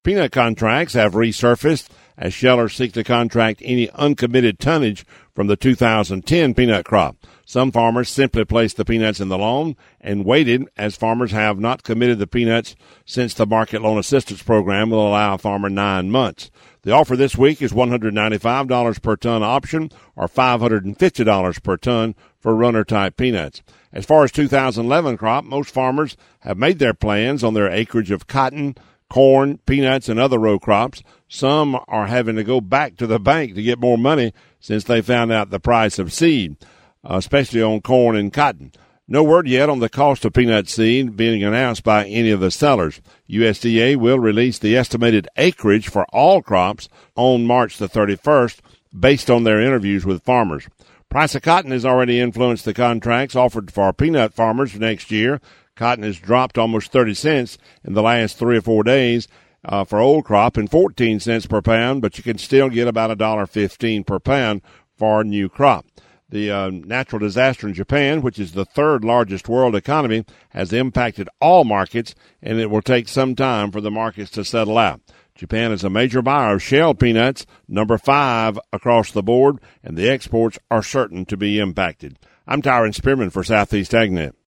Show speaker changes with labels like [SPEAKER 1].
[SPEAKER 1] Peanut contracts have resurfaced as shellers seek to contract any uncommitted tonnage from the 2010 peanut crop. Some farmers simply placed the peanuts in the loan and waited, as farmers have not committed the peanuts since the Market Loan Assistance Program will allow a farmer 9 months. The offer this week is $195 per ton option or $550 per ton for runner-type peanuts. As far as 2011 crop, most farmers have made their plans on their acreage of cotton, corn, peanuts, and other row crops. Some are having to go back to the bank to get more money since they found out the price of seed, especially on corn and cotton. No word yet on the cost of peanut seed being announced by any of the sellers. USDA will release the estimated acreage for all crops on March the 31st based on their interviews with farmers. Price of cotton has already influenced the contracts offered for peanut farmers for next year. Cotton has dropped almost 30 cents in the last 3 or 4 days for old crop and 14 cents per pound, but you can still get about $1.15 per pound for new crop. The natural disaster in Japan, which is the third largest world economy, has impacted all markets, and it will take some time for the markets to settle out. Japan is a major buyer of shell peanuts, number 5 across the board, and the exports are certain to be impacted. I'm Tyron Spearman for Southeast AgNet.